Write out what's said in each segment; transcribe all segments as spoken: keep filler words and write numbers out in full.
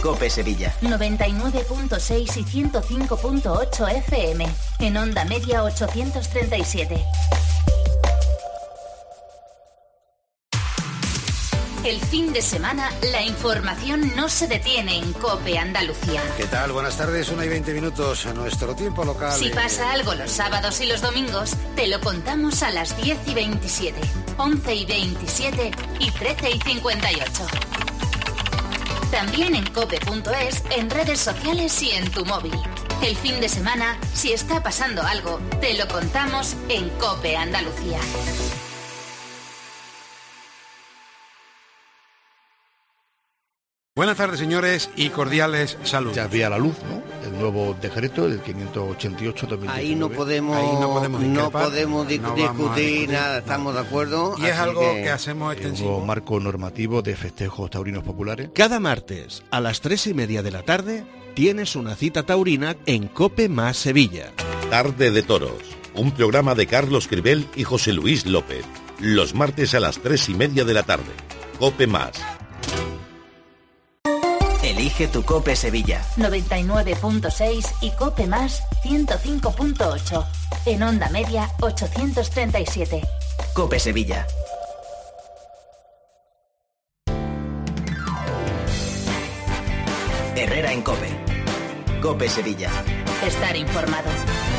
COPE Sevilla. noventa y nueve punto seis y ciento cinco punto ocho F M. En onda media ochocientos treinta y siete. El fin de semana, la información no se detiene en COPE Andalucía. ¿Qué tal? Buenas tardes, una y veinte minutos a nuestro tiempo local. Si pasa algo los sábados y los domingos, te lo contamos a las diez y veintisiete, once y veintisiete y trece y cincuenta y ocho. También en cope punto es, en redes sociales y en tu móvil. El fin de semana, si está pasando algo, te lo contamos en COPE Andalucía. Buenas tardes, señores, y cordiales saludos. Ya había la luz, ¿no? El nuevo decreto, el quinientos ochenta y ocho también. Ahí no podemos, Ahí no podemos, no podemos di- no discutir, discutir nada, estamos de acuerdo. Y es así algo que, que hacemos El extensivo. nuevo marco normativo de festejos taurinos populares. Cada martes a las tres y media de la tarde tienes una cita taurina en COPE más Sevilla. Tarde de Toros, un programa de Carlos Cribel y José Luis López. Los martes a las tres y media de la tarde. COPE más. Elige tu COPE Sevilla. noventa y nueve punto seis y COPE más ciento cinco punto ocho. En onda media ochocientos treinta y siete. COPE Sevilla. Herrera en COPE. COPE Sevilla. Estar informado.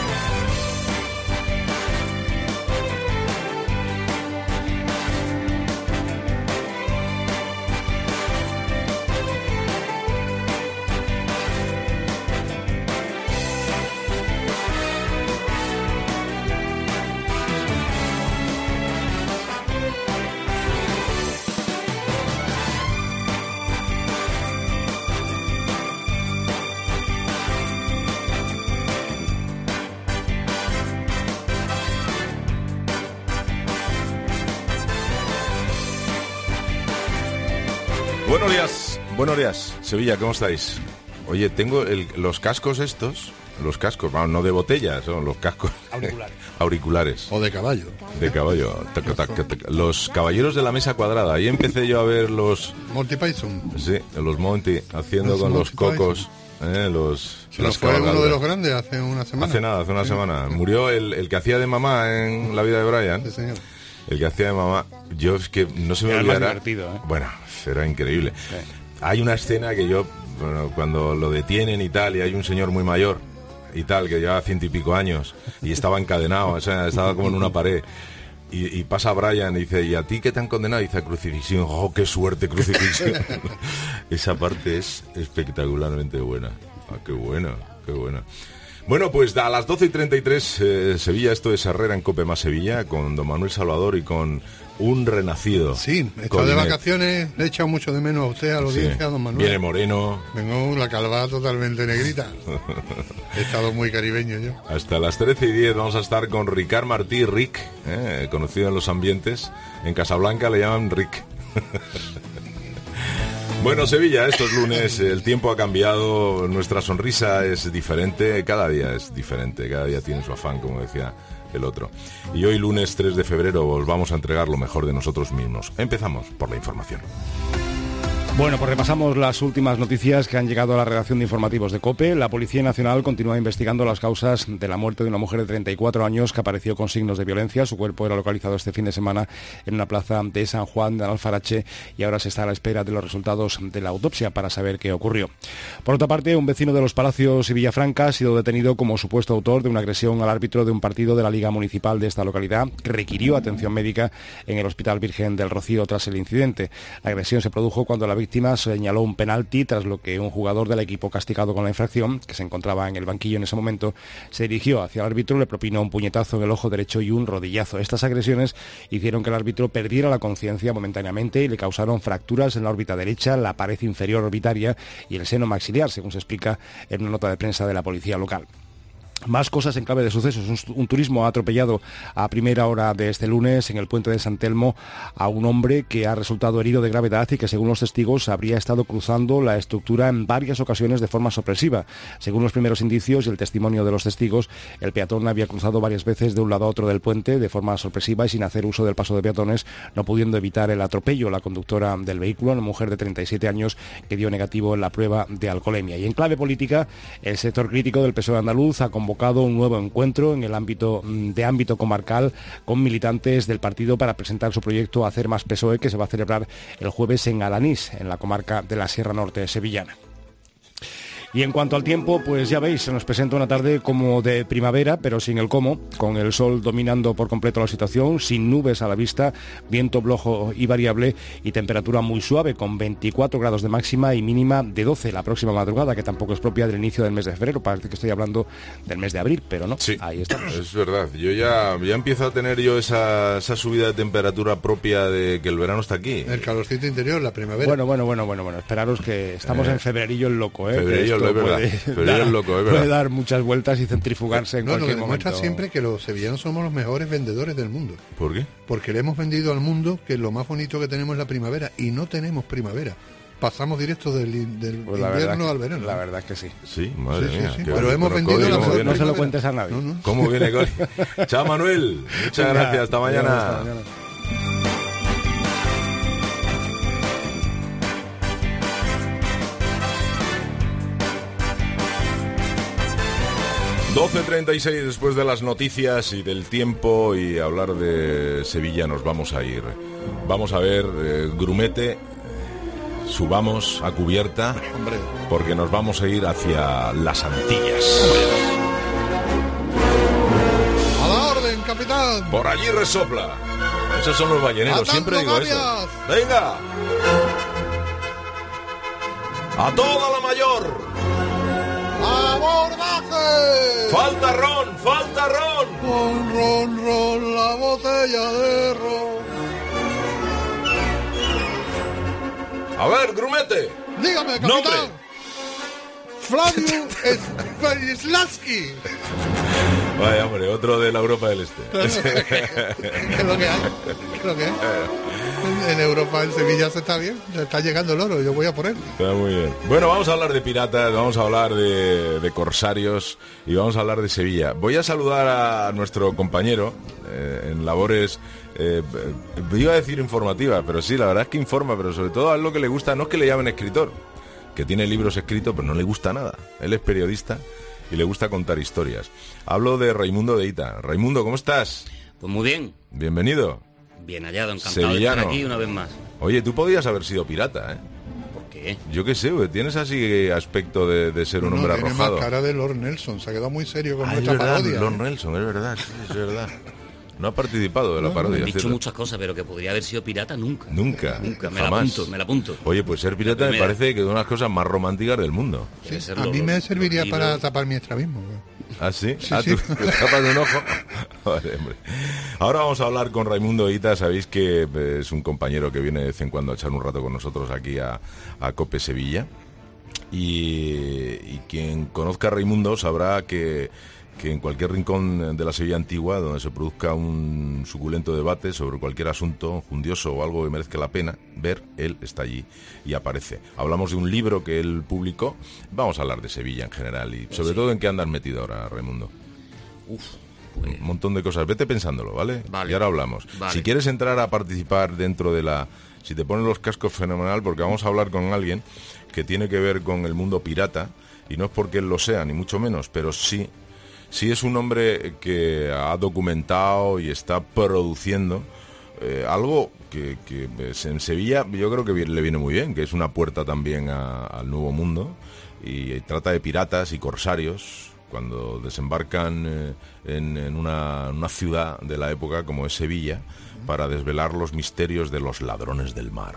Buenos días, buenos días, Sevilla, ¿cómo estáis? Oye, tengo el- los cascos estos, los cascos, vamos, no de botella, son los cascos Auriculares. auriculares O de caballo. de caballo, tac, tac, tac, tac. Los caballeros de la mesa cuadrada. Ahí empecé yo a ver los, Monty Python. sí, los Monty haciendo Los con los Monty cocos, eh, los. Se nos las fue uno de cabalgaduras. los grandes hace una semana. Hace nada, hace una Sí. semana. Murió el, el que hacía de mamá en La vida de Brian. Sí, señor. El que hacía de mamá. Yo es que no se me Era el más olvidará. divertido, ¿eh? Bueno, era increíble. Hay una escena que yo, bueno, cuando lo detienen y tal, y hay un señor muy mayor y tal, que llevaba ciento y pico años, y estaba encadenado, o sea, estaba como en una pared. Y, y pasa Brian y dice, ¿y a ti qué te han condenado? Y dice, crucifixión. ¡Oh, qué suerte, crucifixión! Esa parte es espectacularmente buena. Ah, qué buena, qué buena. Bueno, pues a las doce y treinta y tres, eh, Sevilla, esto es Herrera en COPE más Sevilla, con don Manuel Salvador y con un renacido. Sí, he estado de Colinet. vacaciones, le he echado mucho de menos a usted, a la Sí. audiencia, a don Manuel. Viene moreno. Tengo la calva totalmente negrita. He estado muy caribeño yo. Hasta las trece y diez vamos a estar con Ricard Martí, Rick, eh, conocido en los ambientes. En Casablanca le llaman Rick. Bueno, Sevilla, estos lunes el tiempo ha cambiado, nuestra sonrisa es diferente, cada día es diferente, cada día tiene su afán, como decía el otro. Y hoy, lunes tres de febrero, os vamos a entregar lo mejor de nosotros mismos. Empezamos por la información. Bueno, pues repasamos las últimas noticias que han llegado a la redacción de informativos de COPE. La Policía Nacional continúa investigando las causas de la muerte de una mujer de treinta y cuatro años que apareció con signos de violencia. Su cuerpo era localizado este fin de semana en una plaza de San Juan de Alfarache y ahora se está a la espera de los resultados de la autopsia para saber qué ocurrió. Por otra parte, un vecino de Los Palacios y Villafranca ha sido detenido como supuesto autor de una agresión al árbitro de un partido de la Liga Municipal de esta localidad que requirió atención médica en el Hospital Virgen del Rocío tras el incidente. La agresión se produjo cuando la víctima señaló un penalti tras lo que un jugador del equipo castigado con la infracción, que se encontraba en el banquillo en ese momento, se dirigió hacia el árbitro, le propinó un puñetazo en el ojo derecho y un rodillazo. Estas agresiones hicieron que el árbitro perdiera la conciencia momentáneamente y le causaron fracturas en la órbita derecha, la pared inferior orbitaria y el seno maxiliar, según se explica en una nota de prensa de la policía local. Más cosas en clave de sucesos. Un, un turismo ha atropellado a primera hora de este lunes en el puente de San Telmo a un hombre que ha resultado herido de gravedad y que, según los testigos, habría estado cruzando la estructura en varias ocasiones de forma sorpresiva. Según los primeros indicios y el testimonio de los testigos, el peatón había cruzado varias veces de un lado a otro del puente de forma sorpresiva y sin hacer uso del paso de peatones, no pudiendo evitar el atropello. La conductora del vehículo, una mujer de treinta y siete años, que dio negativo en la prueba de alcoholemia. Y en clave política, el sector crítico del P S O E andaluz ha convocado un nuevo encuentro en el ámbito de ámbito comarcal con militantes del partido para presentar su proyecto Hacer Más P S O E, que se va a celebrar el jueves en Alanís, en la comarca de la Sierra Norte sevillana. Y en cuanto al tiempo, pues ya veis, se nos presenta una tarde como de primavera, pero sin el cómo, con el sol dominando por completo la situación, sin nubes a la vista, viento flojo y variable y temperatura muy suave, con veinticuatro grados de máxima y mínima de doce la próxima madrugada, que tampoco es propia del inicio del mes de febrero. Parece que estoy hablando del mes de abril, pero no, sí, ahí estamos. Es verdad, yo ya, ya empiezo a tener yo esa, esa subida de temperatura propia de que el verano está aquí. El calorcito interior, la primavera. Bueno, bueno, bueno, bueno, bueno, esperaros que estamos eh, en febrerillo el loco, ¿eh? Febrerillo es verdad. Puede, dar, loco, es puede dar muchas vueltas y centrifugarse en no, cualquier no, demuestra momento. Siempre que los sevillanos somos los mejores vendedores del mundo. ¿Por qué? Porque le hemos vendido al mundo que lo más bonito que tenemos es la primavera, y no tenemos primavera. Pasamos directo del, del pues invierno que, al verano. La verdad es que sí. Sí, madre sí, mía. Sí, sí. Pero hemos vendido Cody, la mejor. No se lo cuentes a nadie. No, no. ¿Cómo viene, Cody? Chao, Manuel. Muchas Venga, gracias. Hasta mañana. Hasta mañana. doce treinta y seis después de las noticias y del tiempo y hablar de Sevilla nos vamos a ir. Vamos a ver, eh, grumete, subamos a cubierta, Hombre. porque nos vamos a ir hacia las Antillas. ¡A la orden, capitán! Por allí resopla. Esos son los balleneros, ¡Atando siempre digo gavias! eso. ¡Venga! ¡A toda la mayor! ¡Abordaje! ¡Falta ron! ¡Falta ron! Ron, ron, ron, la botella de ron. A ver, grumete. Dígame, capitán. ¡Nombre! Flavio Stanislavski. Vaya, hombre, otro de la Europa del Este. ¿Qué es lo que hay? ¿Qué es lo que hay? En Europa, en Sevilla se está bien, se está llegando el oro, yo voy a por él. Está muy bien. Bueno, vamos a hablar de piratas, vamos a hablar de, de corsarios y vamos a hablar de Sevilla. Voy a saludar a nuestro compañero eh, en labores, eh, iba a decir informativas, pero sí, la verdad es que informa, pero sobre todo a él lo que le gusta no es que le llamen escritor, que tiene libros escritos, pero no le gusta nada. Él es periodista y le gusta contar historias. Hablo de Raimundo de Hita. Raimundo, ¿cómo estás? Pues muy bien. Bienvenido. Bien hallado, encantado Sevillano. de estar aquí una vez más. Oye, tú podías haber sido pirata, ¿eh? ¿Por qué? Yo qué sé, güey, tienes así aspecto de, de ser un No, hombre tiene arrojado. más cara de Lord Nelson, se ha quedado muy serio con Ah, nuestra es verdad, parodia. Lord ¿eh? Nelson, es verdad, sí, es verdad. No ha participado de la parodia. He dicho ¿cierto? muchas cosas, pero que podría haber sido pirata nunca. Nunca, Nunca, me la jamás. apunto, me la apunto. Oye, pues ser pirata me primera. parece que es una de las cosas más románticas del mundo. Debe Sí, ser a lo- mí me los serviría libros. para tapar mi extravismo. ¿eh? ¿Ah, sí? Sí, ah, sí. ¿tú te tapas un ojo? Vale, hombre. Ahora vamos a hablar con Raimundo Hita. Sabéis que eh, es un compañero que viene de vez en cuando a echar un rato con nosotros aquí a, a COPE Sevilla. Y, y quien conozca a Raimundo sabrá que, que en cualquier rincón de la Sevilla antigua, donde se produzca un suculento debate sobre cualquier asunto fundioso o algo que merezca la pena ver, él está allí y aparece. Hablamos de un libro que él publicó. Vamos a hablar de Sevilla en general y sobre Sí. todo en qué andas metido ahora, Raimundo. Uf, pues, Un montón de cosas. Vete pensándolo, ¿vale? Vale. Y ahora hablamos. Vale. Si quieres entrar a participar dentro de la... Si te pones los cascos, fenomenal, porque vamos a hablar con alguien que tiene que ver con el mundo pirata, y no es porque él lo sea, ni mucho menos, pero sí, sí es un hombre que ha documentado y está produciendo eh, algo que, que pues, en Sevilla yo creo que le viene muy bien, que es una puerta también a- al nuevo mundo, y trata de piratas y corsarios cuando desembarcan eh, en, en una, una ciudad de la época como es Sevilla, para desvelar los misterios de los ladrones del mar.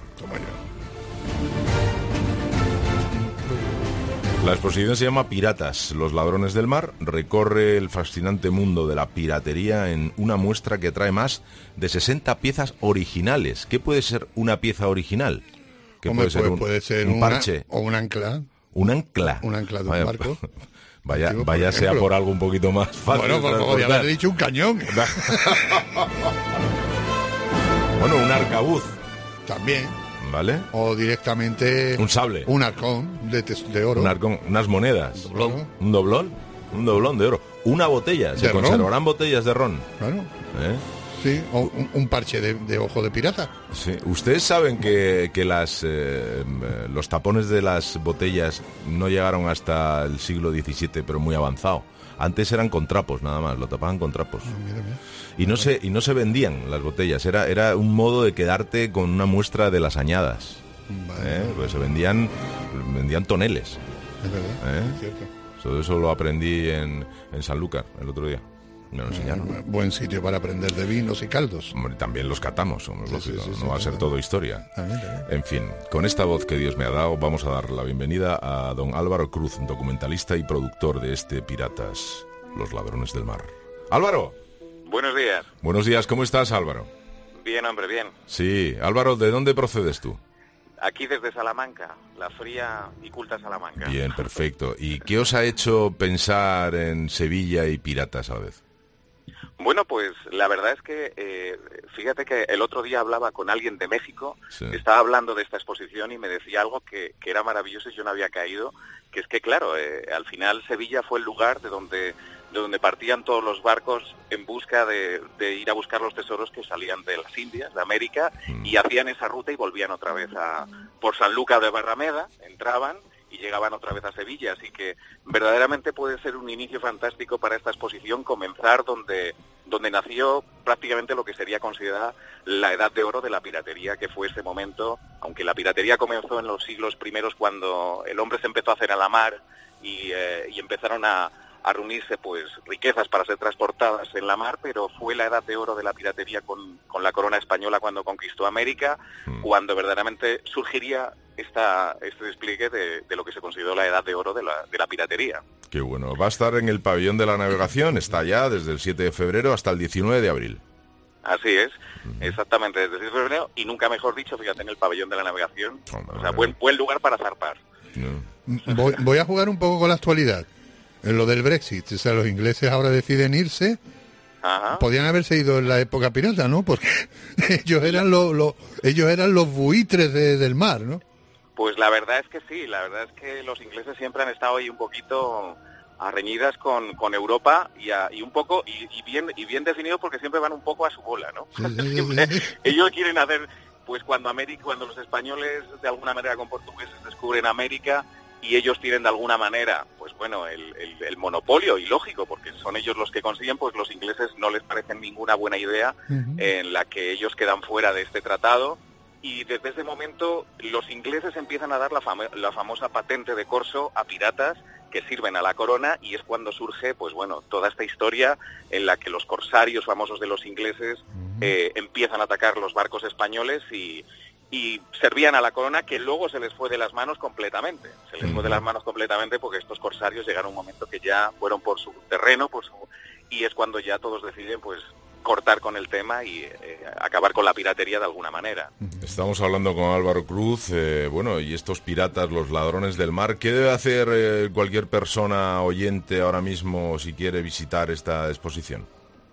La exposición se llama Piratas, los ladrones del mar. Recorre el fascinante mundo de la piratería en una muestra que trae más de sesenta piezas originales. ¿Qué puede ser una pieza original? ¿Qué Hombre, puede ser pues un, puede ser un una- parche? o un ancla. Un ancla. Un ancla de un Vaya, barco. Vaya, Antiguo, vaya por sea ejemplo. por algo un poquito más fácil. Bueno, de pues podría transportar. haber dicho un cañón. Bueno, un arcabuz, También. ¿vale? O directamente... Un sable. Un arcón de, tes- de oro. Un arcón, unas monedas. Doblón. Un doblón. Un doblón de oro. Una botella. Se ¿De ron? conservarán botellas de ron. Claro. ¿Eh? Sí, o un, un parche de, de ojo de pirata. Sí. Ustedes saben que, que las, eh, los tapones de las botellas no llegaron hasta el siglo diecisiete, pero muy avanzado. Antes eran con trapos, nada más, lo tapaban con trapos. Ah, mira, mira. Y no se, y no se vendían las botellas, era, era un modo de quedarte con una muestra de las añadas. Vale, ¿Eh? vale, Pues se vendían, vendían toneles. es verdad, ¿Eh? es cierto. Todo eso lo aprendí en, en Sanlúcar el otro día. Me lo enseñaron. Eh, buen sitio para aprender de vinos y caldos. Hombre, también los catamos, somos Sí, lógico, sí, sí, no sí, va a ser claro. todo historia. También, también. En fin, con esta voz que Dios me ha dado, vamos a dar la bienvenida a don Álvaro Cruz, documentalista y productor de este Piratas, los ladrones del mar. ¡Álvaro! Buenos días. Buenos días, ¿cómo estás, Álvaro? Bien, hombre, bien. Sí, Álvaro, ¿de dónde procedes tú? Aquí desde Salamanca, la fría y culta Salamanca. Bien, perfecto. ¿Y qué os ha hecho pensar en Sevilla y piratas a la vez? Bueno, pues la verdad es que, eh, fíjate que el otro día hablaba con alguien de México, Sí. estaba hablando de esta exposición y me decía algo que, que era maravilloso y yo no había caído, que es que, claro, eh, al final Sevilla fue el lugar de donde, de donde partían todos los barcos en busca de, de ir a buscar los tesoros que salían de las Indias, de América, Mm. y hacían esa ruta y volvían otra vez a por Sanlúcar de Barrameda, entraban y llegaban otra vez a Sevilla, así que verdaderamente puede ser un inicio fantástico para esta exposición, comenzar donde, donde nació prácticamente lo que sería considerada la edad de oro de la piratería, que fue ese momento, aunque la piratería comenzó en los siglos primeros cuando el hombre se empezó a hacer a la mar y, eh, y empezaron a, a reunirse pues riquezas para ser transportadas en la mar, pero fue la edad de oro de la piratería con, con la corona española cuando conquistó América, Mm. cuando verdaderamente surgiría esta, este despliegue de, de lo que se consideró la edad de oro de la, de la piratería. Qué bueno. Va a estar en el pabellón de la navegación, está ya desde el siete de febrero hasta el diecinueve de abril. Así es, exactamente, desde el siete de febrero, y nunca mejor dicho, fíjate, en el pabellón de la navegación, Hombre, o sea, buen, buen lugar para zarpar. ¿no? Voy, voy a jugar un poco con la actualidad. En lo del Brexit, o sea, los ingleses ahora deciden irse. Ajá. Podían haberse ido en la época pirata, ¿no? Porque ellos eran los, los ellos eran los buitres de- del mar, ¿no? Pues la verdad es que sí, la verdad es que los ingleses siempre han estado ahí un poquito arreñidas con, con Europa y, a- y un poco y, y bien y bien definido porque siempre van un poco a su bola, ¿no? Sí, sí, sí, Siempre- sí. ellos quieren hacer, pues cuando América, cuando los españoles de alguna manera con portugueses descubren América y ellos tienen de alguna manera, pues bueno, el, el- el monopolio, y lógico, porque son ellos los que consiguen, pues los ingleses no les parece ninguna buena idea Ujú. en la que ellos quedan fuera de este tratado, y desde ese momento los ingleses empiezan a dar la, fama- la famosa patente de corso a piratas que sirven a la corona, y es cuando surge, pues bueno, toda esta historia en la que los corsarios famosos de los ingleses eh, empiezan a atacar los barcos españoles y, y servían a la corona, que luego se les fue de las manos completamente. Se les fue de las manos completamente porque estos corsarios llegaron a un momento que ya fueron por su terreno, por su y es cuando ya todos deciden, pues, cortar con el tema y eh, acabar con la piratería de alguna manera. Estamos hablando con Álvaro Cruz, eh, bueno, y estos piratas, los ladrones del mar. ¿Qué debe hacer eh, cualquier persona oyente ahora mismo si quiere visitar esta exposición?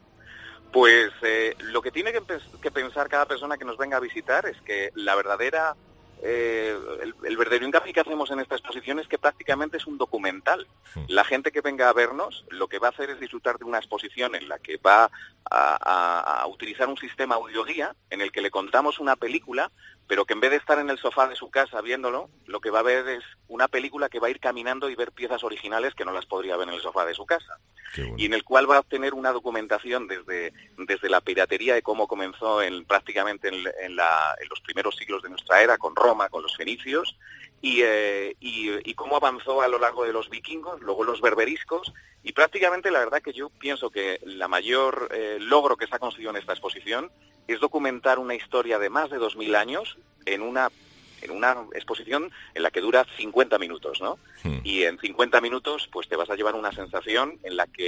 Pues eh, lo que tiene que, pens- que pensar cada persona que nos venga a visitar es que la verdadera, eh, el, el verdadero hincapié que hacemos en esta exposición es que prácticamente es un documental. La gente que venga a vernos lo que va a hacer es disfrutar de una exposición en la que va a, a- a utilizar un sistema audioguía en el que le contamos una película, pero que en vez de estar en el sofá de su casa viéndolo, lo que va a ver es una película que va a ir caminando y ver piezas originales que no las podría ver en el sofá de su casa. Qué bueno. Y en el cual va a obtener una documentación desde, desde la piratería de cómo comenzó en, prácticamente en, en la- en los primeros siglos de nuestra era, con Roma, con los fenicios, y, eh, y, y cómo avanzó a lo largo de los vikingos, luego los berberiscos, y prácticamente la verdad que yo pienso que la mayor eh, logro que se ha conseguido en esta exposición es documentar una historia de más de dos mil años en una en una exposición en la que dura cincuenta minutos, ¿no? Hmm. Y en cincuenta minutos pues te vas a llevar una sensación en la que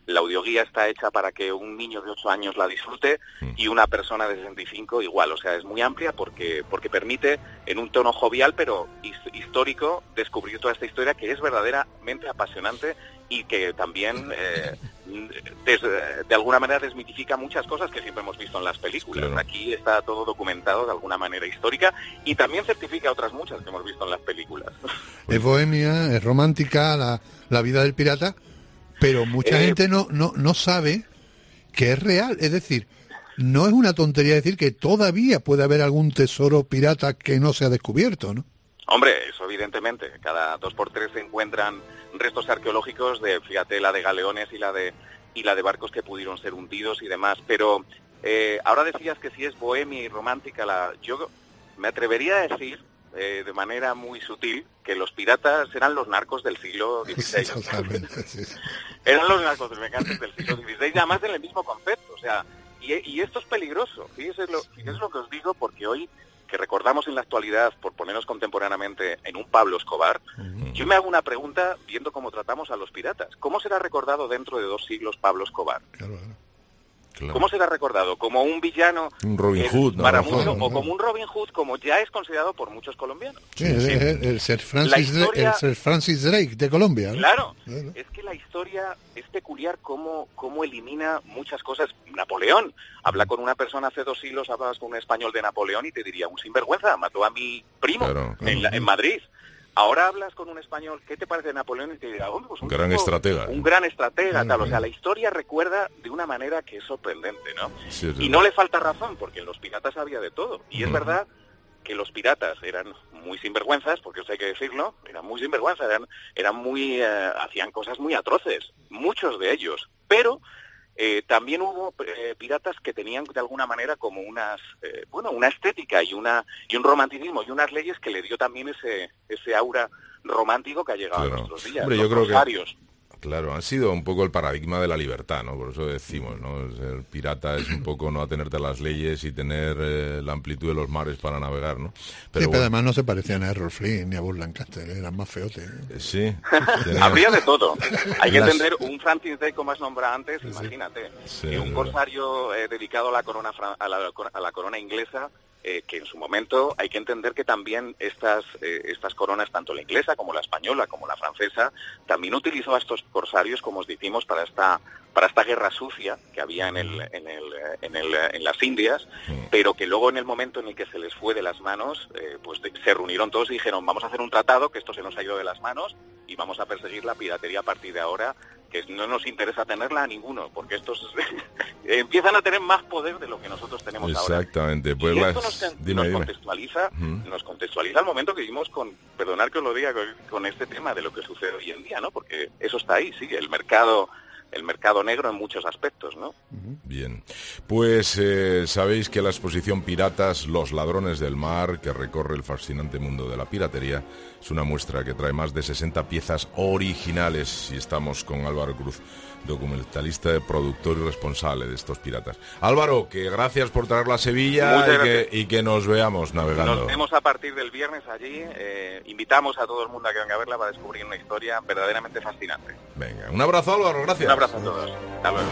La audioguía está hecha para que un niño de ocho años la disfrute y una persona de sesenta y cinco igual. O sea, es muy amplia porque porque permite, en un tono jovial pero histórico, descubrir toda esta historia que es verdaderamente apasionante y que también eh, des, de alguna manera desmitifica muchas cosas que siempre hemos visto en las películas. Claro. Aquí está todo documentado de alguna manera histórica y también certifica otras muchas que hemos visto en las películas. Es bohemia, es romántica la, la vida del pirata, pero mucha eh, gente no, no, no sabe que es real. Es decir, no es una tontería decir que todavía puede haber algún tesoro pirata que no se ha descubierto, ¿no? Hombre, eso evidentemente. Cada dos por tres se encuentran restos arqueológicos de, fíjate, la de galeones y la de y la de barcos que pudieron ser hundidos y demás. Pero eh, ahora decías que si es bohemia y romántica, la yo me atrevería a decir eh, de manera muy sutil que los piratas eran los narcos del siglo dieciséis. Sí, totalmente, sí. Eran los narcos mercantes del siglo dieciséis, además en el mismo concepto. O sea, y, y esto es peligroso. Fíjese lo, fíjese lo que os digo, porque hoy que recordamos en la actualidad, por ponernos contemporáneamente en un Pablo Escobar, uh-huh. yo me hago una pregunta viendo cómo tratamos a los piratas. ¿Cómo será recordado dentro de dos siglos Pablo Escobar? Claro, claro. Claro. ¿Cómo será recordado? ¿Como un villano un Robin Hood, no, para no, muchos, no, no. o como un Robin Hood, como ya es considerado por muchos colombianos? Sí, sí. El, el, el, Sir Francis historia, Drake, el Sir Francis Drake de Colombia, ¿no? Claro, claro, es que la historia es peculiar cómo, cómo elimina muchas cosas. Napoleón, habla con una persona hace dos siglos, hablabas con un español de Napoleón y te diría, un sinvergüenza, mató a mi primo claro, claro. En, la, en Madrid. Ahora hablas con un español, ¿qué te parece de Napoleón? Y te dirá, oh, pues un gran tipo, estratega. Un gran estratega, tal. O sea, la historia recuerda de una manera que es sorprendente, ¿no? Sí, sí, y no le falta razón, porque en los piratas había de todo. Y es uh-huh. verdad que los piratas eran muy sinvergüenzas, porque eso hay que decirlo, eran muy sinvergüenzas, eran, eran muy, eh, hacían cosas muy atroces, muchos de ellos. Pero eh, también hubo eh, piratas que tenían de alguna manera como unas, eh, bueno, una estética y una y un romanticismo y unas leyes que le dio también ese ese aura romántico que ha llegado claro. a nuestros días. Hombre, los yo creo rosarios. que claro, han sido un poco el paradigma de la libertad, ¿no? Por eso decimos, ¿no? El pirata es un poco no atenerte a las leyes y tener eh, la amplitud de los mares para navegar, ¿no? Pero, sí, pero bueno. Además no se parecían a Errol Flynn ni a Burt Lancaster, eran más feotes. ¿eh? Sí. Tenía... Habría de todo. Hay que entender un Francis Drake, como has nombrado antes, sí, imagínate, sí, un corsario eh, dedicado a la corona a la, a la corona inglesa. Eh, que en su momento hay que entender que también estas eh, estas coronas, tanto la inglesa como la española como la francesa, también utilizó a estos corsarios, como os decimos, para esta para esta guerra sucia que había en el en el en el en las Indias, pero que luego en el momento en el que se les fue de las manos, eh, pues de, se reunieron todos y dijeron, vamos a hacer un tratado, que esto se nos ha ido de las manos y vamos a perseguir la piratería a partir de ahora, que no nos interesa tenerla a ninguno, porque estos empiezan a tener más poder de lo que nosotros tenemos Exactamente. ahora. Exactamente. Pues y las... esto nos, dime, nos dime. contextualiza, uh-huh. nos contextualiza el momento que vivimos con, perdonar que os lo diga, con, con este tema de lo que sucede hoy en día, ¿no? Porque eso está ahí, sí, el mercado el mercado negro en muchos aspectos, ¿no? Bien, pues eh, sabéis que la exposición Piratas, los ladrones del mar, que recorre el fascinante mundo de la piratería, es una muestra que trae más de sesenta piezas originales y estamos con Álvaro Cruz, documentalista, productor y responsable de estos piratas. Álvaro, que gracias por traerla a Sevilla y que, y que nos veamos navegando. Nos vemos a partir del viernes allí, eh, invitamos a todo el mundo a que venga a verla para descubrir una historia verdaderamente fascinante. Venga, un abrazo Álvaro, gracias. Un abrazo a todos, hasta luego.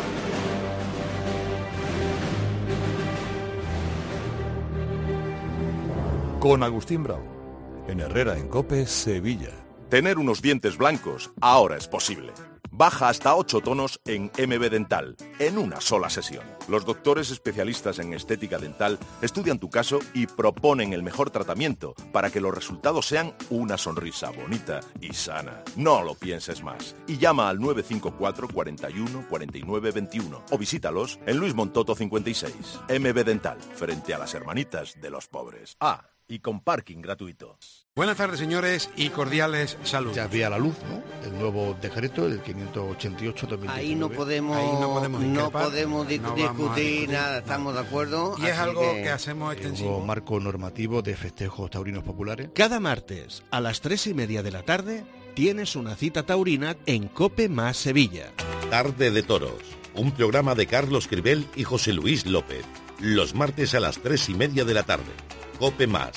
Con Agustín Bravo, en Herrera en Cope, Sevilla. Tener unos dientes blancos ahora es posible. Baja hasta ocho tonos en M B Dental, en una sola sesión. Los doctores especialistas en estética dental estudian tu caso y proponen el mejor tratamiento para que los resultados sean una sonrisa bonita y sana. No lo pienses más y llama al nueve cinco cuatro, cuatro uno, cuatro nueve dos uno o visítalos en Luis Montoto cincuenta y seis. M B Dental, frente a las hermanitas de los pobres. Ah, y con parking gratuito. Buenas tardes, señores, y cordiales saludos. Ya vía la luz, ¿no? El nuevo decreto, el quinientos ochenta y ocho también. Ahí no podemos, Ahí no podemos, no podemos di- no discutir nada, estamos de acuerdo. Y es algo que, que hacemos extensivo. Nuevo marco normativo de festejos taurinos populares. Cada martes a las tres y media de la tarde tienes una cita taurina en Cope más Sevilla. Tarde de Toros, un programa de Carlos Cribel y José Luis López. Los martes a las tres y media de la tarde. Cope más.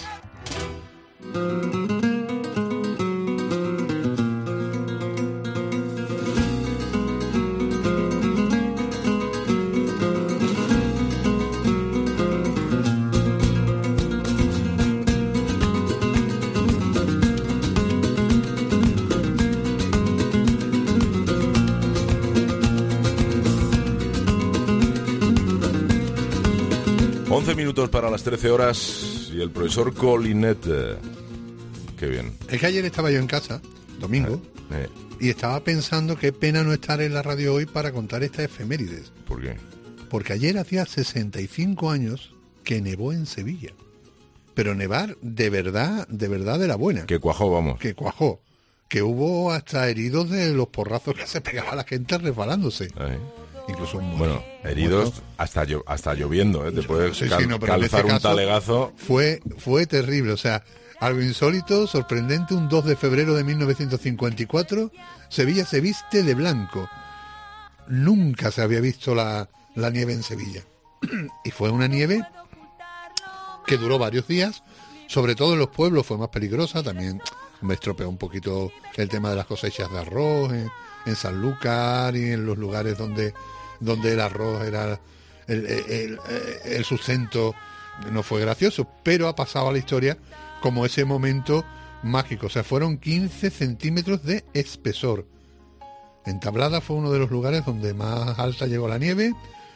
once minutos para las trece horas y el profesor Colinet. Qué bien. Es que ayer estaba yo en casa, domingo, eh, eh. y estaba pensando qué pena no estar en la radio hoy para contar estas efemérides. ¿Por qué? Porque ayer hacía sesenta y cinco años que nevó en Sevilla. Pero nevar de verdad, de verdad de la buena. Que cuajó, vamos. Que cuajó. Que hubo hasta heridos de los porrazos que se pegaba la gente resbalándose. Ahí. Incluso un bueno, heridos muerto. hasta llo hasta lloviendo, ¿eh? Te puedes sí, cal sí, no, calzar en un talegazo. Fue, fue terrible, o sea, algo insólito, sorprendente, un dos de febrero de mil novecientos cincuenta y cuatro, Sevilla se viste de blanco. Nunca se había visto la, la nieve en Sevilla. Y fue una nieve que duró varios días, sobre todo en los pueblos fue más peligrosa, también me estropeó un poquito el tema de las cosechas de arroz en, en Sanlúcar y en los lugares donde, donde el arroz era el, el, el, el sustento. No fue gracioso, pero ha pasado a la historia como ese momento mágico. O sea, fueron quince centímetros de espesor. En Tablada fue uno de los lugares donde más alta llegó la nieve.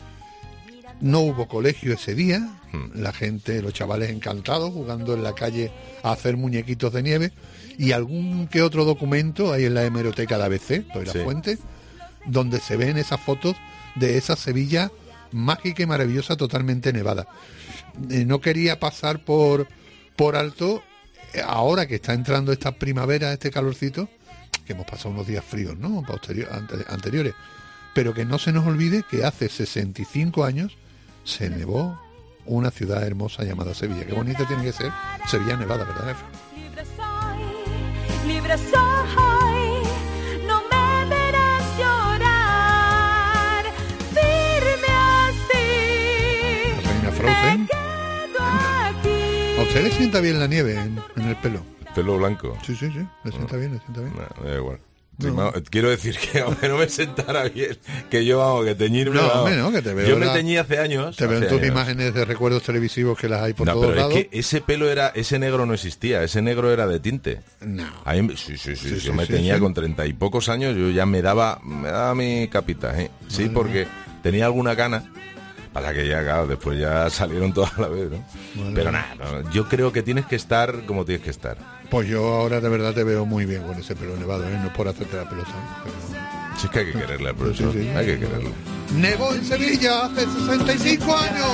No hubo colegio ese día. La gente, los chavales encantados, jugando en la calle a hacer muñequitos de nieve. Y algún que otro documento hay en la hemeroteca de A B C, de la Sí. fuente, donde se ven esas fotos de esa Sevilla mágica y maravillosa, totalmente nevada. Eh, no quería pasar por, por alto, eh, ahora que está entrando esta primavera, este calorcito, que hemos pasado unos días fríos, ¿no? Posterior, ante, anteriores. Pero que no se nos olvide que hace sesenta y cinco años se nevó una ciudad hermosa llamada Sevilla. Qué bonita tiene que ser Sevilla nevada, ¿verdad, jefe? Libre soy, libre soy, no me verás llorar, firme así. La reina Frozen. Me quedo aquí. ¿A usted le sienta bien la nieve en, en el pelo? Pelo blanco. Sí, sí, sí, le sienta no. bien, le sienta bien. No, da igual. Sí, No. ma- quiero decir que aunque no me sentara bien, que yo, vamos, que teñirme... No, vamos. hombre, no, que te veo Yo me la- teñí hace años. Te veo en hace tus años. imágenes de recuerdos televisivos que las hay por No, todos pero lados. es que ese pelo era... Ese negro no existía, ese negro era de tinte. No. Ahí, sí, sí, sí, Sí, yo sí, me sí, teñía sí. con treinta y pocos años, yo ya me daba, me daba mi capita, ¿eh? Sí, Vale. porque tenía alguna cana, para que ya, claro, después ya salieron todas a la vez, ¿no? Vale. Pero nada, no, yo creo que tienes que estar como tienes que estar. Pues yo ahora de verdad te veo muy bien con ese pelo nevado, ¿eh? No es por hacerte la pelota. Pero... Sí, es que hay que quererle al profesor, Sí, sí. hay que quererle. Nevó en Sevilla hace sesenta y cinco años.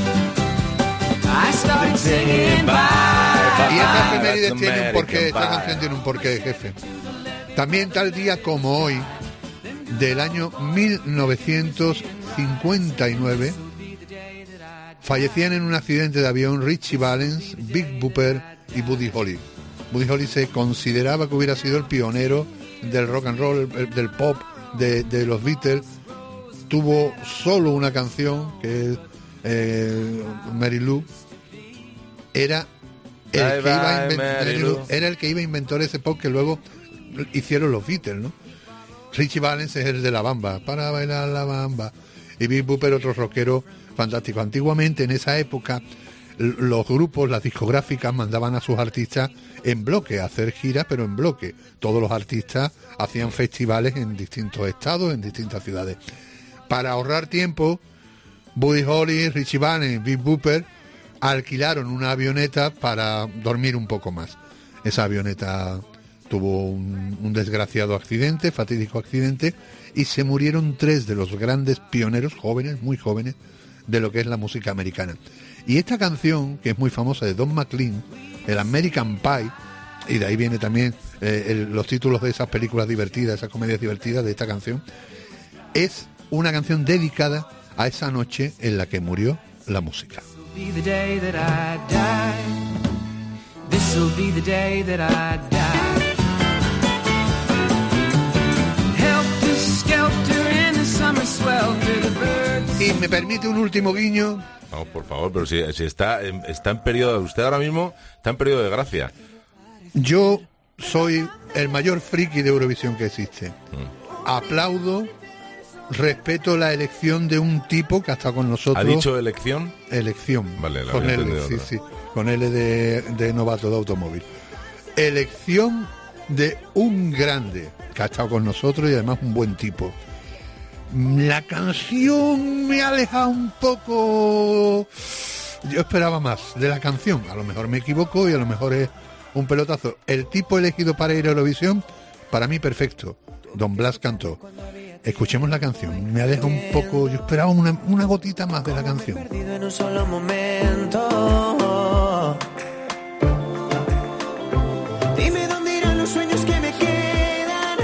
I started singing bye. Y esta Bye, efeméride that's tiene un porqué, American esta Pie. canción tiene un porqué, jefe. También tal día como hoy, del año mil novecientos cincuenta y nueve, fallecían en un accidente de avión Richie Valens, Big Bopper y Buddy Holly. Buddy Holly se consideraba que hubiera sido el pionero del rock and roll, el- del pop, de, de los Beatles. Tuvo solo una canción, que es eh, Mary Lou. Era el, Bye, que iba a bye, inven- Mary Mary Lou. Lou, era el que iba a inventar ese pop que luego hicieron los Beatles, ¿no? Richie Valens es el de la bamba, para bailar la bamba. Y Big Bopper, otro rockero fantástico. Antiguamente, en esa época, l- los grupos, las discográficas, mandaban a sus artistas en bloque, a hacer giras, pero en bloque. Todos los artistas hacían festivales en distintos estados, en distintas ciudades. Para ahorrar tiempo, Buddy Holly, Richie Valens, Big Bopper alquilaron una avioneta para dormir un poco más. Esa avioneta tuvo un, un desgraciado accidente, fatídico accidente, y se murieron tres de los grandes pioneros, jóvenes, muy jóvenes, de lo que es la música americana. Y esta canción, que es muy famosa, de Don McLean, el American Pie, y de ahí viene también eh, el- los títulos de esas películas divertidas, esas comedias divertidas de esta canción, es una canción dedicada a esa noche en la que murió la música. Be the day that I die. This'll be the day that I die. Helter skelter in the summer swelter, the birds. Y me permite un último guiño. Vamos, por favor, pero si, si está, en, está en periodo, usted ahora mismo está en periodo de gracia. Yo soy el mayor friki de Eurovisión que existe. Aplaudo, respeto la elección de un tipo que ha estado con nosotros. ¿Ha dicho elección? Elección. Vale, la con había L, entendido sí, otra. sí, con L de, de novato de automóvil. Elección de un grande que ha estado con nosotros y además un buen tipo. La canción me ha dejado un poco yo esperaba más de la canción. A lo mejor me equivoco y a lo mejor es un pelotazo. El tipo elegido para ir a Eurovisión, para mí perfecto. Don Blas cantó. Escuchemos la canción. Me ha dejado un poco... Yo esperaba una, una gotita más de la canción. Perdido en un solo momento. Dime dónde irán los sueños que me quedan.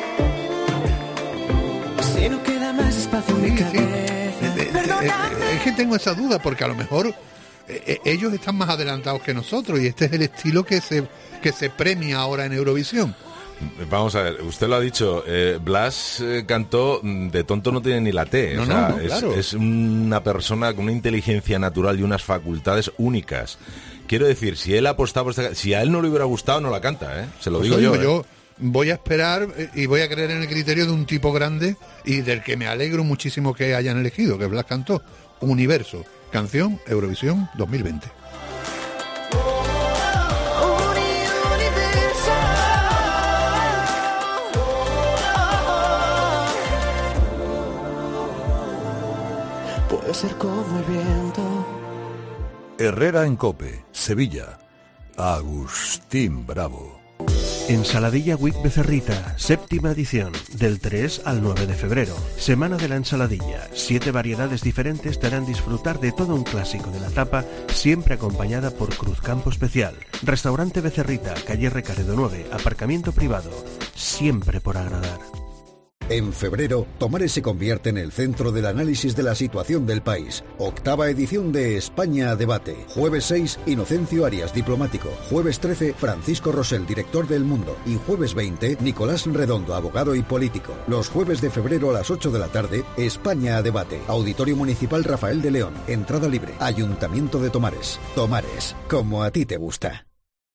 Si no queda más espacio en mi cabeza. Perdóname. Es que tengo esa duda porque a lo mejor eh, ellos están más adelantados que nosotros y este es el estilo que se, que se premia ahora en Eurovisión. Vamos a ver, usted lo ha dicho, eh, Blas eh, cantó, de tonto no tiene ni la T, No, o sea, no, no, es, claro. es una persona con una inteligencia natural y unas facultades únicas. Quiero decir, si él apostaba por esta, si a él no le hubiera gustado, no la canta, ¿eh? Se lo Pues digo digo yo. ¿eh? yo voy a esperar eh, y voy a creer en el criterio de un tipo grande y del que me alegro muchísimo que hayan elegido, que Blas cantó. Universo, canción Eurovisión dos mil veinte. Puede ser como el viento. Herrera en Cope, Sevilla. Agustín Bravo. Ensaladilla Week Becerrita, séptima edición, del tres al nueve de febrero. Semana de la ensaladilla. Siete variedades diferentes te harán disfrutar de todo un clásico de la tapa, siempre acompañada por Cruzcampo Especial. Restaurante Becerrita, calle Recaredo nueve, aparcamiento privado. Siempre por agradar. En febrero, Tomares se convierte en el centro del análisis de la situación del país. Octava edición de España a Debate. Jueves seis, Inocencio Arias, diplomático. Jueves trece, Francisco Rosell, director del Mundo. Y jueves veinte, Nicolás Redondo, abogado y político. Los jueves de febrero a las ocho de la tarde, España a Debate. Auditorio Municipal Rafael de León. Entrada libre. Ayuntamiento de Tomares. Tomares, como a ti te gusta.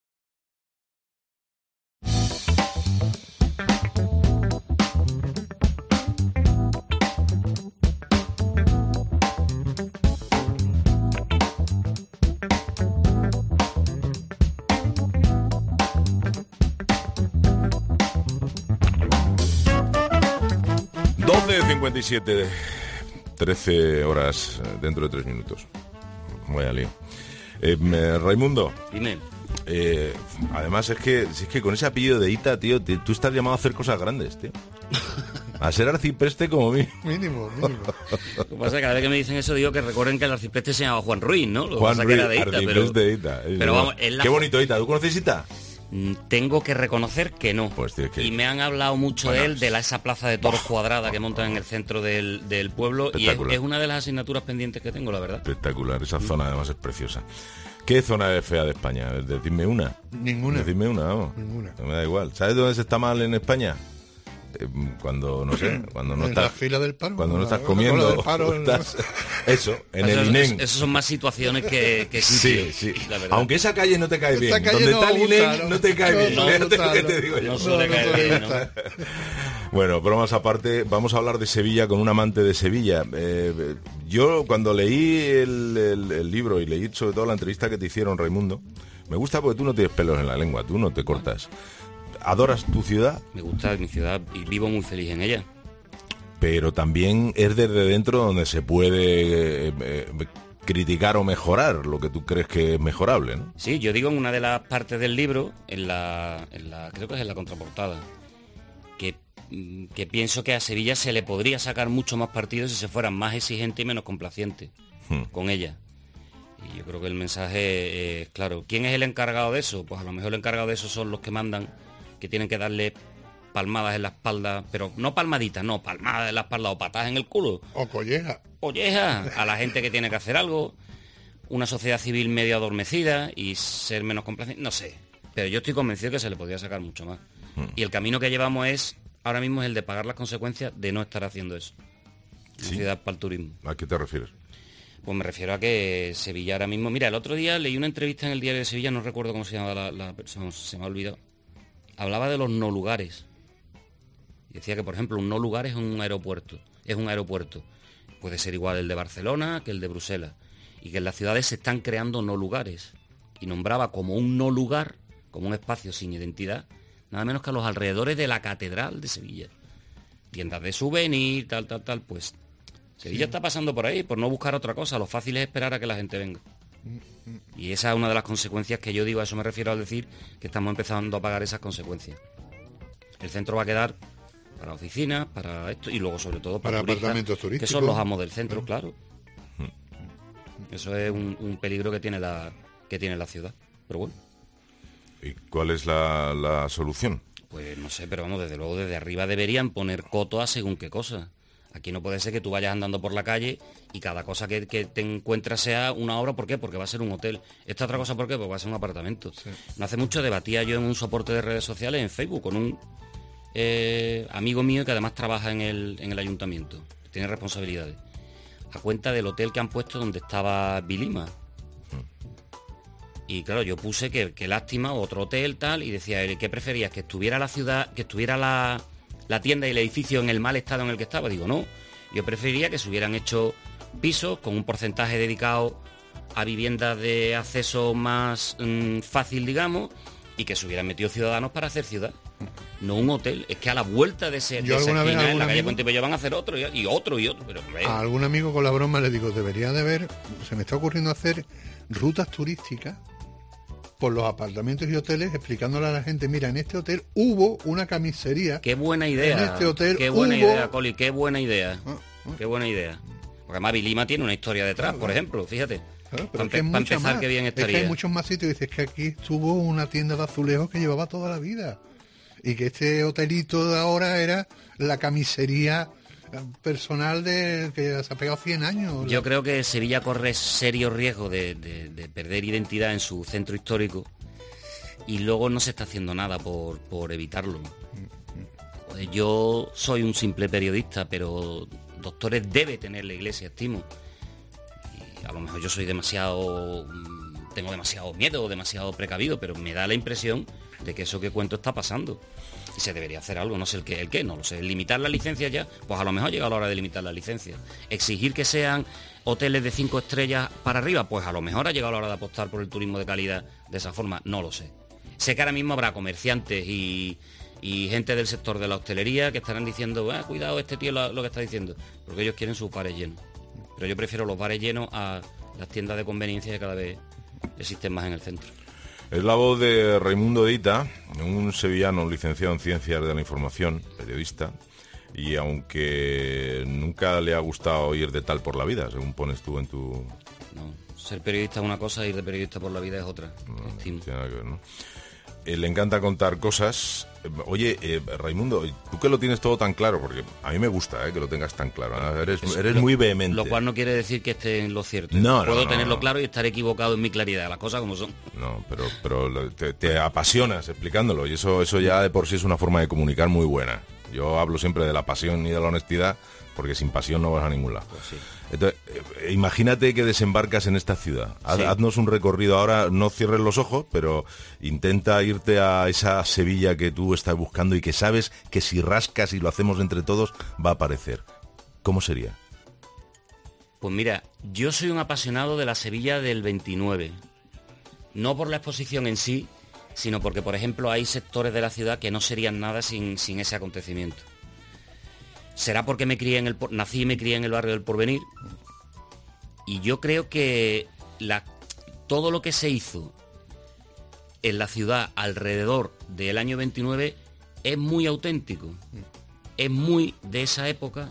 doce cincuenta y siete, trece horas dentro de tres minutos. Vaya lío. Eh, me- Raimundo. Dime. Eh, además es que, si es que con ese apellido de Ita, tío, te- tú estás llamado a hacer cosas grandes, tío. A ser arcipreste como mí. Mínimo, mínimo. Lo que pasa es que cada vez que me dicen eso digo que recuerden que el arcipreste se llamaba Juan Ruiz, ¿no? Lo que Juan pasa que Ruiz, era de Ita, pero, arcipreste de Ita. pero vamos, es la Qué fo- bonito Ita. ¿Tú conoces Ita? Mm, Tengo que reconocer que no. Pues tío, que... Y me han hablado mucho Bueno, de él, de la, esa plaza de toros cuadrada que montan en el centro del, del pueblo. Y es, Espectacular. es una de las asignaturas pendientes que tengo, la verdad. Espectacular, esa zona además es preciosa. ¿Qué zona es fea de España? Decidme una. Ninguna. Decidme una, vamos. Ninguna. No me da igual. ¿Sabes dónde se está mal en España? Eh, Cuando, no sé, cuando no En estás... la fila del paro. Cuando no La- estás la comiendo... cola del paro, estás- Eso, en Eso- el INEM. eso- Esas son más situaciones que, que Sí, sitios, sí. la verdad. Aunque esa calle no te cae bien. Esa calle Donde no está el gusta, INEM ¿no? no te cae No, bien. no Fíjate gusta, lo que no. te digo yo. No suele caer bien, ¿no? Bueno, bromas aparte, vamos a hablar de Sevilla con un amante de Sevilla. Eh, yo cuando leí el, el- el libro y leí sobre todo la entrevista que te hicieron, Raimundo, me gusta porque tú no tienes pelos en la lengua, tú no te cortas. ¿Adoras tu ciudad? Me gusta mi ciudad y vivo muy feliz en ella. Pero también es desde dentro donde se puede eh, eh, criticar o mejorar lo que tú crees que es mejorable, ¿no? Sí, yo digo en una de las partes del libro, en la, en la creo que es en la contraportada, que, mm, que pienso que a Sevilla se le podría sacar mucho más partido si se fueran más exigentes y menos complacientes Hmm. con ella. Y yo creo que el mensaje es claro. ¿Quién es el encargado de eso? Pues a lo mejor el encargado de eso son los que mandan, que tienen que darle palmadas en la espalda, pero no palmaditas, no, palmadas en la espalda o patadas en el culo. O colleja. Olleja a la gente que tiene que hacer algo, una sociedad civil medio adormecida y ser menos complaciente, no sé. Pero yo estoy convencido que se le podría sacar mucho más. Y el camino que llevamos es, ahora mismo es el de pagar las consecuencias de no estar haciendo eso. Sí. Ciudad para el turismo. ¿A qué te refieres? Pues me refiero a que Sevilla ahora mismo... Mira, el otro día leí una entrevista en el diario de Sevilla, no recuerdo cómo se llamaba la, la persona, se me ha olvidado. Hablaba de los no lugares. Y decía que, por ejemplo, un no lugar es un aeropuerto. Es un aeropuerto. Puede ser igual el de Barcelona que el de Bruselas. Y que en las ciudades se están creando no lugares. Y nombraba como un no lugar, como un espacio sin identidad, nada menos que a los alrededores de la Catedral de Sevilla. Tiendas de souvenir, tal, tal, tal, pues... Sevilla Sí. está pasando por ahí, por no buscar otra cosa. Lo fácil es esperar a que la gente venga. Y esa es una de las consecuencias que yo digo, a eso me refiero al decir que estamos empezando a pagar esas consecuencias. El centro va a quedar para oficinas, para esto, y luego sobre todo para, para turistas, apartamentos turísticos. que son los amos del centro, claro. Eso es un, un peligro que tiene la que tiene la ciudad. Pero bueno. ¿Y cuál es la, la solución? Pues no sé, pero vamos, desde luego desde arriba deberían poner coto a según qué cosa. Aquí no puede ser que tú vayas andando por la calle y cada cosa que, que te encuentras sea una obra. ¿Por qué? Porque va a ser un hotel. Esta otra cosa, ¿por qué? Porque va a ser un apartamento. Sí. No hace mucho debatía yo en un soporte de redes sociales, en Facebook, con un eh, amigo mío que además trabaja en el, en el ayuntamiento. Tiene responsabilidades. A cuenta del hotel que han puesto donde estaba Vilima. Y claro, yo puse que, que lástima, otro hotel, tal, y decía, ¿qué preferías? ¿Que estuviera la ciudad, que estuviera la, la tienda y el edificio en el mal estado en el que estaba? Digo, no. Yo preferiría que se hubieran hecho pisos con un porcentaje dedicado a viviendas de acceso más mmm, fácil, digamos, y que se hubieran metido ciudadanos para hacer ciudad. No un hotel. Es que a la vuelta de, ese, de esa esquina, vez, en la calle Puente Bello van a hacer otro y, y otro y otro. Pero, a algún amigo con la broma le digo, debería de haber, se me está ocurriendo hacer rutas turísticas por los apartamentos y hoteles, explicándole a la gente, mira, en este hotel hubo una camisería. Qué buena idea. En este hotel Qué buena hubo... idea, Coli, qué buena idea. Ah, ah. Qué buena idea. Porque además Vilima tiene una historia detrás, claro, por ejemplo, fíjate. Claro, para es que empe empezar, más. Qué bien estaría. Es que hay muchos más sitios. Dices que aquí estuvo una tienda de azulejos que llevaba toda la vida. Y que este hotelito de ahora era la camisería personal de que se ha pegado cien años. Yo creo que Sevilla corre serio riesgo de, de, de perder identidad en su centro histórico y luego no se está haciendo nada por, por evitarlo. Yo soy un simple periodista, pero doctores debe tener la iglesia, estimo. Y a lo mejor yo soy demasiado... tengo demasiado miedo, demasiado precavido, pero me da la impresión de que eso que cuento está pasando. Y se debería hacer algo, no sé el qué, el qué, no lo sé. Limitar las licencias ya, pues a lo mejor llega la hora de limitar las licencias. Exigir que sean hoteles de cinco estrellas para arriba, pues a lo mejor ha llegado la hora de apostar por el turismo de calidad de esa forma, no lo sé. Sé que ahora mismo habrá comerciantes y, y gente del sector de la hostelería que estarán diciendo, ah, cuidado, este tío lo, lo que está diciendo, porque ellos quieren sus bares llenos. Pero yo prefiero los bares llenos a las tiendas de conveniencia que cada vez existen más en el centro. Es la voz de Raimundo Dita, un sevillano licenciado en Ciencias de la Información, periodista, y aunque nunca le ha gustado ir de tal por la vida, según pones tú en tu... No, ser periodista es una cosa, ir de periodista por la vida es otra. No, no tiene nada que ver, ¿no? Eh, le encanta contar cosas. Oye, eh, Raimundo, tú que lo tienes todo tan claro, porque a mí me gusta eh, que lo tengas tan claro, ¿no? Eres, eres lo, muy vehemente. Lo cual no quiere decir que esté en lo cierto. No, Puedo no, no, tenerlo no. claro y estar equivocado en mi claridad, las cosas como son. No, pero, pero te, te apasionas explicándolo y eso, eso ya de por sí es una forma de comunicar muy buena. Yo hablo siempre de la pasión y de la honestidad, porque sin pasión no vas a ningún lado. Pues sí. Entonces, eh, imagínate que desembarcas en esta ciudad. Haz, Sí. Haznos un recorrido ahora, no cierres los ojos, pero intenta irte a esa Sevilla que tú estás buscando y que sabes que si rascas y lo hacemos entre todos va a aparecer. ¿Cómo sería? Pues mira, yo soy un apasionado de la Sevilla del veintinueve. No por la exposición en sí, sino porque, por ejemplo, hay sectores de la ciudad que no serían nada sin, sin ese acontecimiento. Será porque me crié en el, nací y me crié en el barrio del Porvenir. Y yo creo que la, todo lo que se hizo en la ciudad alrededor del año veintinueve es muy auténtico. Es muy de esa época.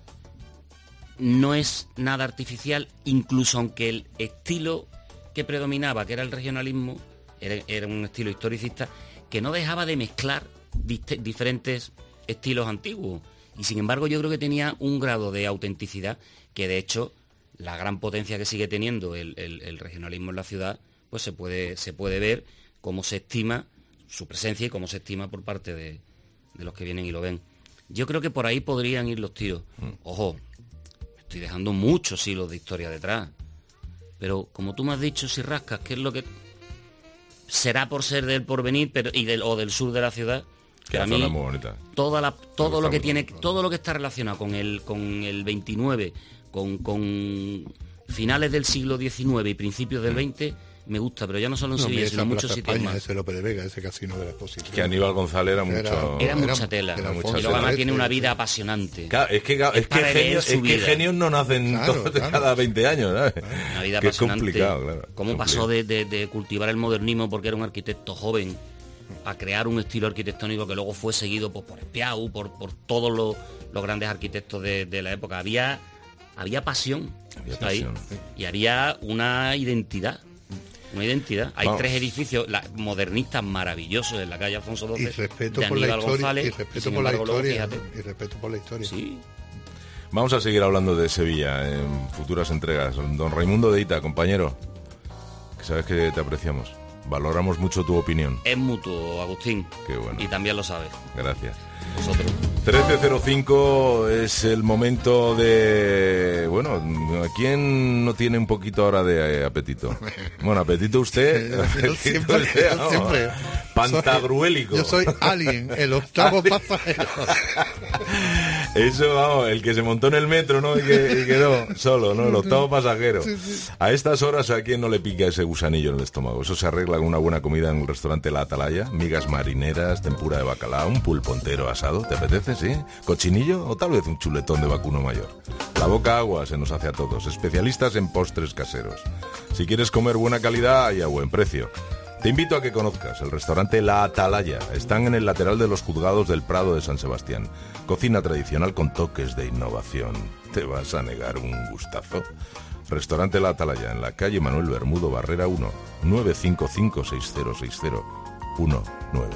No es nada artificial, incluso aunque el estilo que predominaba, que era el regionalismo, era, era un estilo historicista, que no dejaba de mezclar dist- diferentes estilos antiguos. Y sin embargo yo creo que tenía un grado de autenticidad que de hecho la gran potencia que sigue teniendo el, el, el regionalismo en la ciudad, pues se puede, se puede ver cómo se estima su presencia y cómo se estima por parte de, de los que vienen y lo ven. Yo creo que por ahí podrían ir los tiros. Ojo, estoy dejando muchos hilos de historia detrás. Pero como tú me has dicho, si rascas, ¿qué es lo que será por ser del Porvenir pero, y del, o del sur de la ciudad? Que la zona es muy bonita. Toda la, todo lo que tiene, claro. todo lo que está relacionado con el, con el veintinueve, con, con finales del siglo diecinueve y principios del veinte, me gusta, pero ya no solo en No, Sevilla, mira, sino en esa muchos Plaza sitios España, más. ese López de Vega, ese casino de la exposición. Que Aníbal González era mucho... Era mucha tela. Era mucha y luego tela. además tiene una vida apasionante. Claro, es que, es Es que, para leer genios, su es que vida. genios no nacen Claro, todos claro. cada veinte años, ¿sabes? Una vida Que es apasionante. complicado, claro. Cómo pasó de, de- de cultivar el modernismo porque era un arquitecto joven a crear un estilo arquitectónico que luego fue seguido pues, por Espiau, por, por todos los, los grandes arquitectos de, de la época. Había, había pasión Había ahí pasión. y había una identidad. Una identidad. Hay Vamos. tres edificios la- modernistas maravillosos en la calle Alfonso doce Y respeto de por la Aníbal historia, González, y respeto sin por la embargo, luego, historia, fíjate, y respeto por la historia. Sí. Vamos a seguir hablando de Sevilla en futuras entregas. Don Raimundo de Ita, compañero, que sabes que te apreciamos. Valoramos mucho tu opinión. Es mutuo, Agustín. Qué bueno. Y también lo sabes. Gracias. Vosotros. trece cero cinco es el momento de... Bueno, ¿a quién no tiene un poquito ahora de eh, apetito? Bueno, apetito usted. Yo apetito siempre, usted, yo vamos. siempre. Pantagruélico. Yo soy Alien, el octavo pasajero. Eso, vamos, el que se montó en el metro, ¿no? Y, que, y quedó solo, ¿no? El octavo pasajero. Sí, sí. A estas horas, ¿a quién no le pica ese gusanillo en el estómago? Eso se arregla con una buena comida en el restaurante La Atalaya. Migas marineras, tempura de bacalao, un pulpo entero asado. ¿Te apetece, sí? ¿Cochinillo o tal vez un chuletón de vacuno mayor? La boca agua se nos hace a todos. Especialistas en postres caseros. Si quieres comer buena calidad y a buen precio. Te invito a que conozcas el restaurante La Atalaya. Están en el lateral de los juzgados del Prado de San Sebastián. Cocina tradicional con toques de innovación. ¿Te vas a negar un gustazo? Restaurante La Atalaya, en la calle Manuel Bermudo Barrera uno, nueve cinco cinco seis cero seis cero uno nueve.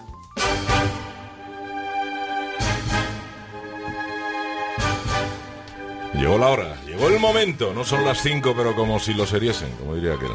Llegó la hora, llegó el momento. No son las cinco, pero como si lo seriesen, como diría aquel.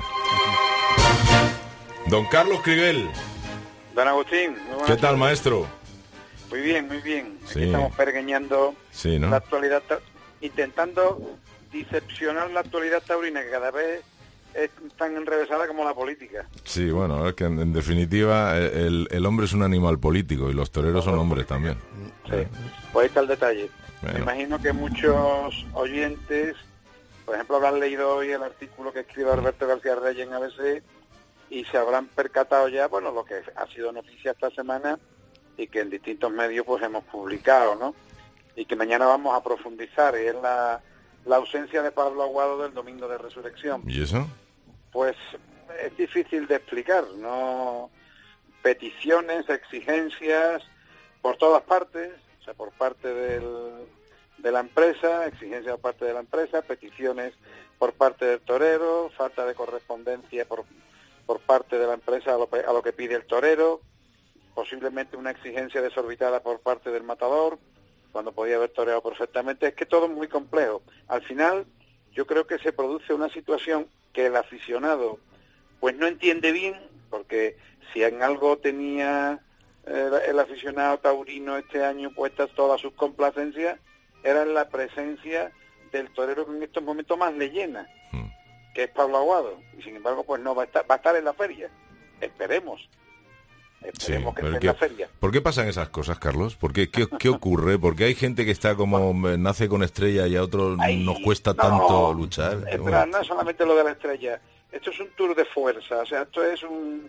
Don Carlos Cribel. Don Agustín, muy buenas ¿Qué tal, tardes. maestro? Muy bien, muy bien. Aquí Sí. estamos pergeñando Sí, ¿no? la actualidad, ta- intentando diseccionar la actualidad taurina, que cada vez es tan enrevesada como la política. Sí, bueno, es que en, en definitiva el, el hombre es un animal político y los toreros son hombres también. Sí. Pues ahí está el detalle. Bueno. Me imagino que muchos oyentes, por ejemplo, habrán leído hoy el artículo que escribe Alberto García Reyes en A B C y se habrán percatado ya, bueno, lo que ha sido noticia esta semana y que en distintos medios pues hemos publicado, ¿no? Y que mañana vamos a profundizar, y es la, la ausencia de Pablo Aguado del Domingo de Resurrección. ¿Y eso? Pues es difícil de explicar, ¿no? Peticiones, exigencias por todas partes, o sea, por parte del, de la empresa, exigencias por parte de la empresa, peticiones por parte del torero, falta de correspondencia por, por parte de la empresa a lo, a lo que pide el torero, posiblemente una exigencia desorbitada por parte del matador, cuando podía haber toreado perfectamente. Es que todo es muy complejo. Al final, yo creo que se produce una situación que el aficionado pues no entiende bien, porque si en algo tenía eh, el aficionado taurino este año puestas todas sus complacencias, era en la presencia del torero que en estos momentos más le llena, que es Pablo Aguado, y sin embargo pues no va a estar, va a estar en la feria. Esperemos. Sí, Esperemos que pero esté en ¿qué- la feria. ¿por qué pasan esas cosas, Carlos? ¿Por qué, qué, qué ocurre? Porque hay gente que está como eh, nace con estrella y a otros nos cuesta no, tanto luchar. Espera, no es solamente lo de la estrella, esto es un tour de fuerza, o sea, esto es un,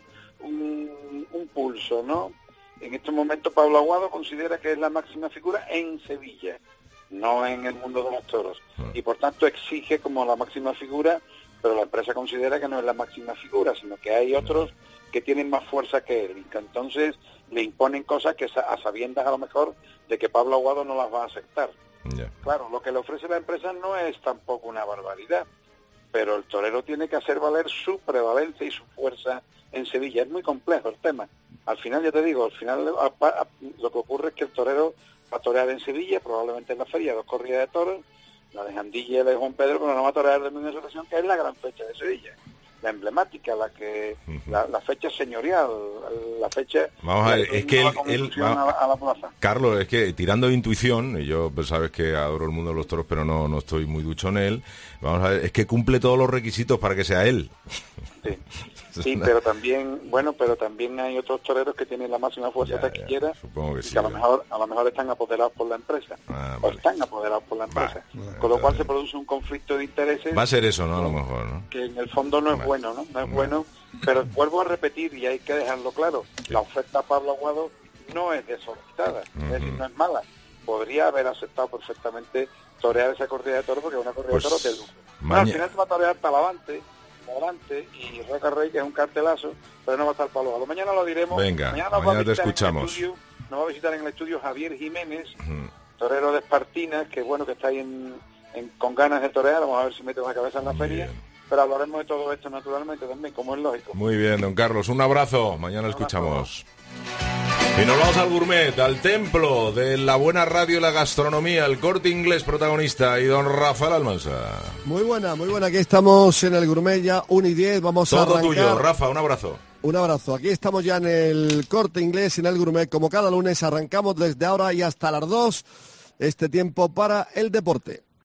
un, un pulso, ¿no? En estos momentos Pablo Aguado considera que es la máxima figura en Sevilla, no en el mundo de los toros, y por tanto exige como la máxima figura, pero la empresa considera que no es la máxima figura, sino que hay otros que tienen más fuerza que él, y que entonces le imponen cosas que a sabiendas a lo mejor de que Pablo Aguado no las va a aceptar. Ya. Claro, lo que le ofrece la empresa no es tampoco una barbaridad, pero el torero tiene que hacer valer su prevalencia y su fuerza en Sevilla. Es muy complejo el tema. Al final, ya te digo, al final a- a- lo que ocurre es que el torero va a torear en Sevilla, probablemente en la feria, dos corridas de toros, la de Jandilla y la de Juan Pedro, pero no va a torear de Domingo de Resurrección, que es la gran fecha de Sevilla, la emblemática, la que la, la fecha señorial, la fecha... Vamos a ver, la- es que la él- conducción él va- a, la, a la plaza. Carlos, es que tirando de intuición, y yo pues, sabes que adoro el mundo de los toros, pero no, no estoy muy ducho en él, vamos a ver, es que cumple todos los requisitos para que sea él. Exactamente. Sí, pero también, bueno, pero también hay otros toreros que tienen la máxima fuerza Ya, taquillera ya, supongo que y sí, que a lo ¿eh? mejor a lo mejor están apoderados por la empresa. Ah, o vale. están apoderados por la empresa. Vale. Con lo cual se produce un conflicto de intereses Va a ser eso, ¿no? A lo mejor, ¿no? que en el fondo no es Vale. bueno, ¿no? No es Vale. bueno, pero vuelvo a repetir y hay que dejarlo claro. La oferta a Pablo Aguado no es desorbitada, es decir, no es mala. Podría haber aceptado perfectamente torear esa corrida de toros porque es una corrida Pues, de toros de lujo. Bueno, maña- al final se va a torear Talavante, Morante y Roca Rey, que es un cartelazo, pero no va a estar Pablo Aguado. Mañana lo diremos. Venga, nos va a mañana te visitar en el escuchamos. estudio- nos va a visitar en el estudio Javier Jiménez, Ujú. torero de Espartinas, que bueno, que está ahí en, en- con ganas de torear. Vamos a ver si mete la cabeza en la feria. Pero hablaremos de todo esto naturalmente también, como es lógico. Muy bien, don Carlos, un abrazo. Mañana escuchamos. Y nos vamos al gourmet, al templo de la buena radio y la gastronomía, el Corte Inglés protagonista y don Rafael Almansa. Muy buena, muy buena. Aquí estamos en el Gourmet ya, una y diez. Vamos a Todo arrancar. tuyo, Rafa, un abrazo. Un abrazo. Aquí estamos ya en el Corte Inglés, en el Gourmet. Como cada lunes, arrancamos desde ahora y hasta las dos. Este tiempo para el deporte.